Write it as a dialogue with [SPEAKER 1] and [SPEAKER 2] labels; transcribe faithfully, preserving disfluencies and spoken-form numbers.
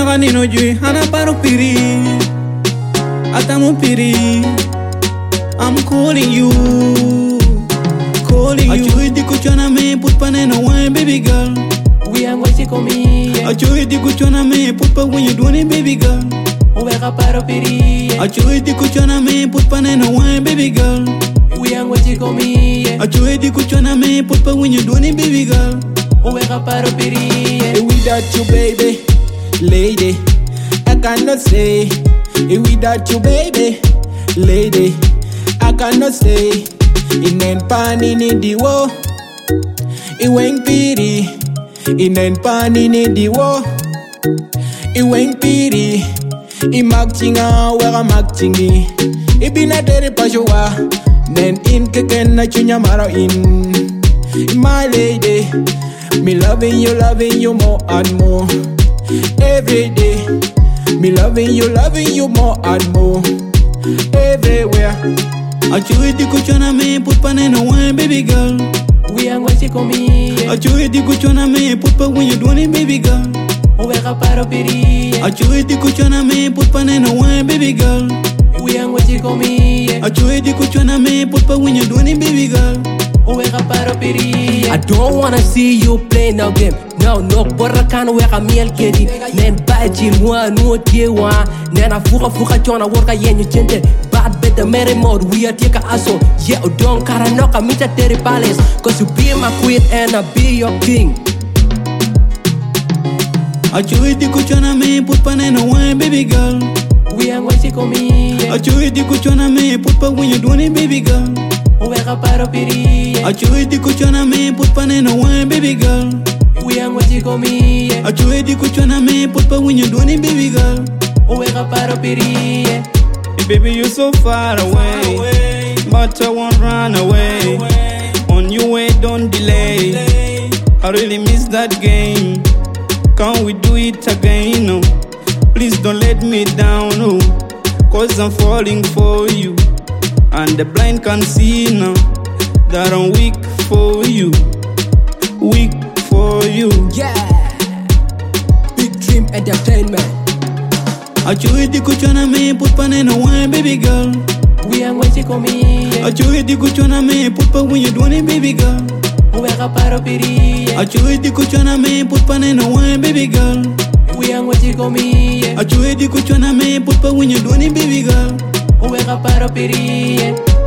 [SPEAKER 1] Wega nino jui hana paro piri Atamu piri I'm calling you Calling you Achui di kuchona me put paneno wine baby girl
[SPEAKER 2] We are going to come here.
[SPEAKER 1] Achui di kuchona me put pa when you doing it baby girl
[SPEAKER 2] Wega paro piri
[SPEAKER 1] Achui di kuchona me put paneno wine baby girl
[SPEAKER 2] We are going to come here.
[SPEAKER 1] Achui di kuchona me put pa when you doing it baby girl
[SPEAKER 2] Wega paro piri
[SPEAKER 3] Without you baby lady I cannot say without you baby lady I cannot say inen pani ni diwo iweng piri inen pani ni diwo iweng piri imaktinga wera maktingi ibina deri pajwa nen in keken na chunya maro in my lady me loving you loving you more and more every day me loving you loving you more and more everywhere
[SPEAKER 1] Achui di kuchona me put paneno wine baby girl
[SPEAKER 2] We are going to come here.
[SPEAKER 1] Achui di kuchona me put pa when you doing it baby girl
[SPEAKER 2] Wega paro piri
[SPEAKER 1] Achui di kuchona me put paneno wine baby girl
[SPEAKER 2] We are going to come here.
[SPEAKER 1] Achui di kuchona me put pa when you doing it baby girl
[SPEAKER 2] Wega paro piri
[SPEAKER 4] I don't wanna see you play no game. No, no, porra kan wega miel kedi. Nen baji mwa no tiewa. Nen a fuga fuga chona worka yenyu chente. Bad better mere mode we are take a aso. Yeah, don't cara no kamita terry palace. Cause you be my queen and I be your king.
[SPEAKER 1] Achui di kuchona me put paneno wine baby girl
[SPEAKER 2] We are going to come here.
[SPEAKER 1] Achui di kuchona me put pa when you doing it baby girl
[SPEAKER 2] Wega paro piri
[SPEAKER 1] Achui di kuchona me put paneno wine baby girl
[SPEAKER 2] We are going to come here.
[SPEAKER 1] I Achui di kuchona me put pa when you doing it baby girl
[SPEAKER 2] Wega paro piri
[SPEAKER 1] Hey, baby you so far away But I won't run away On your way don't delay I really miss that game Can we do it again? No. Please don't let me down, no. Cause I'm falling for you And the blind can see now That I'm weak for you Weak for you
[SPEAKER 4] Yeah, Big Dream Entertainment.
[SPEAKER 1] Achui di kuchona me put paneno wine baby girl
[SPEAKER 2] We are going to come here.
[SPEAKER 1] Achui di kuchona me put pa when you doing it baby girl
[SPEAKER 2] Wega paro piri
[SPEAKER 1] Achui di kuchona me put paneno wine baby girl
[SPEAKER 2] We are going to come here.
[SPEAKER 1] Achui di kuchona me put pa when you doing it baby girl
[SPEAKER 2] Wega paro piri